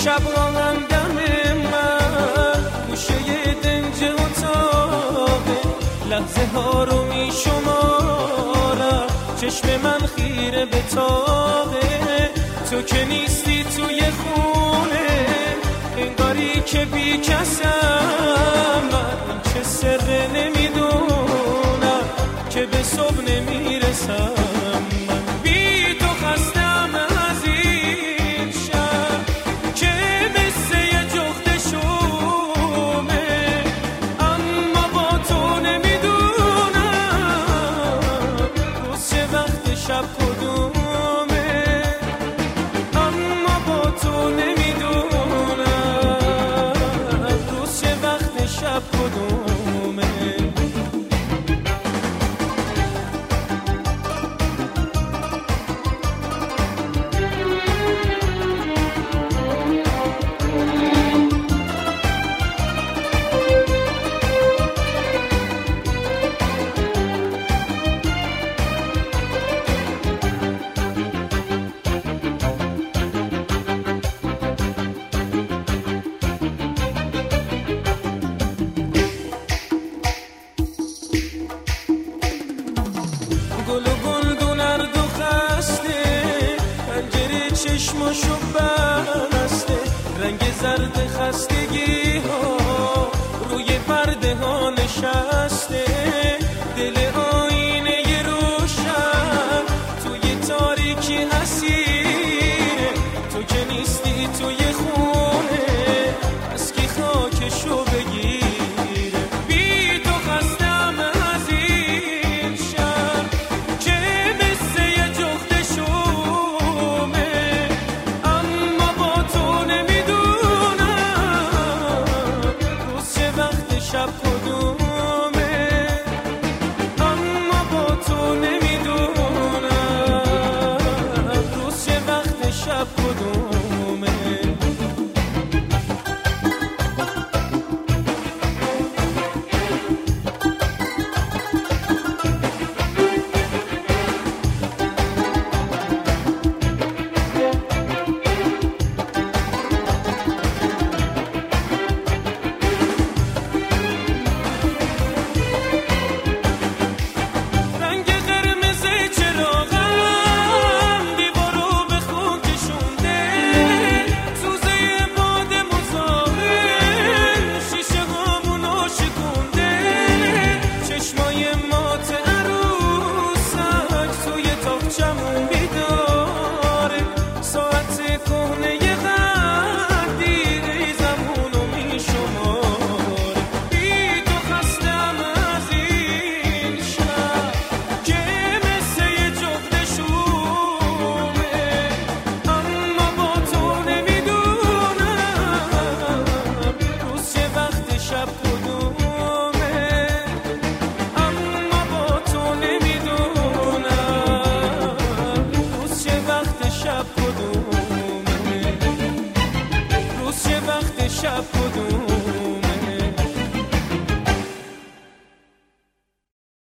شب راندم من گوشه دنج اتاقه، لحظه ها رو می شمارم، چشم من خیره به تاقه. تو که نیستی توی خونه، انگاری که بی کسم، من چه سر نمیدونم که به صبح نمیرسم. من بی تو خستم از این شب که مثل یه جغد شومه، اما با تو نمیدونم روز چه وقت شب کدومه، اما با تو نمیدونم روز چه وقت شب کدومه. گل و گلدون ارد و خسته، پنجره چشماشو بسته، رنگ زرد خستگی ها روی پرده ها نشسته، دل آینه روشن توی تاریکی اسیره. تو که نیستی توی خونه، از کی خاکشو بگیره. بی تو خستم از این شب که مثل یه جغد شومه، اما با تو نمیدونم روز چه وقت شب کدومه، اما با تو نمیدونم روز چه وقت شب کدومه. رنگ قرمز چراغم دیوارو به خون کشونده، سوزه باد مزاحم شیشه هامونو شکونده، چشمای مات عروسک توی تاقچمون بیداره، ساعت کهنه قدی ریزمونو میشماره. بی تو خستم از این شب که مثل یه جغد شومه، اما با تو نمیدونم روز چه وقت شب کدومه، اما با تو نمیدونم روز چه وقت شب کدومه، روز چه وقت شب کدومه.